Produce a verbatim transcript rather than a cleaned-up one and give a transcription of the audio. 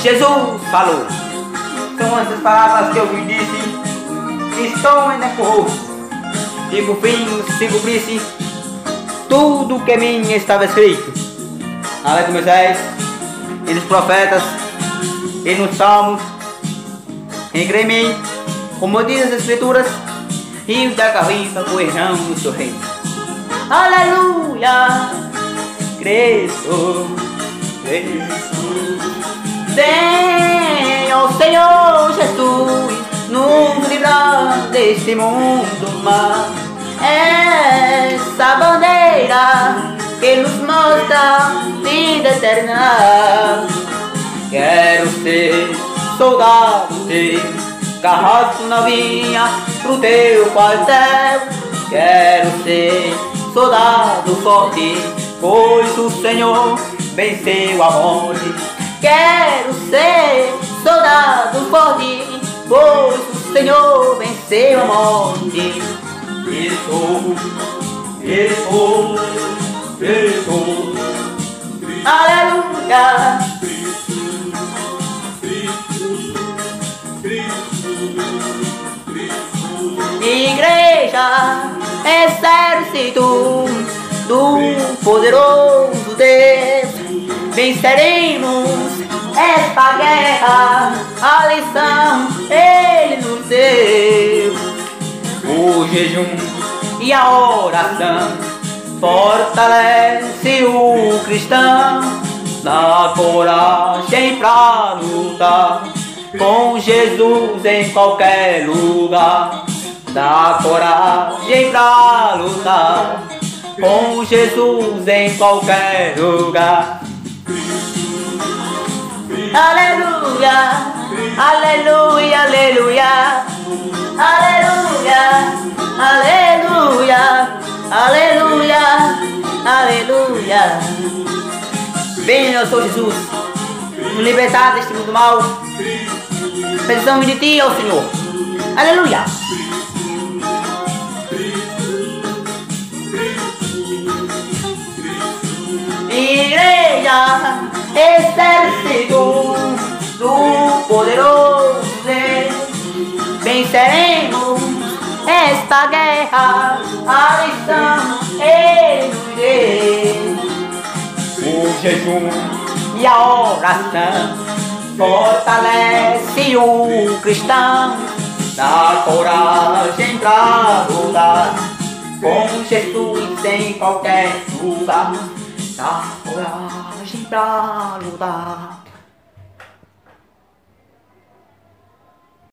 Jesus falou. São essas palavras que eu vos disse, estão em decor, e por fim se cumprisse tudo que em mim estava escrito. A lei de Moisés, e dos profetas, e nos salmos, e crê em mim, como diz as escrituras, e da cabeça correrão no seu reino. Aleluia, Cristo, Cristo. Venha o Senhor Jesus nos livrar deste mundo mal. Essa bandeira que nos mostra vida eterna. Quero ser soldado teu, carroça novinha pro teu quartel. Quero ser soldado forte, pois o Senhor venceu a morte. Quero ser soldado forte, pois o Senhor venceu a morte. Isso, isso, isso. Aleluia. Igreja, exército do poderoso Deus, venceremos esta guerra, a lição Ele nos deu. O jejum e a oração fortalece o cristão, dá coragem pra lutar com Jesus em qualquer lugar. Dá coragem pra lutar com Jesus em qualquer lugar. Aleluia, aleluia, aleluia, aleluia, aleluia, aleluia, aleluia. Venha, eu sou Jesus, nos libertar deste mundo mal. Precisamos de ti, ó Senhor. Aleluia. Igreja, exército do poderoso Deus, venceremos esta guerra, a lição Ele nos deu. O jejum e a oração fortalece o cristão, dá coragem pra lutar com Jesus em qualquer lugar. Dá coragem pra lutar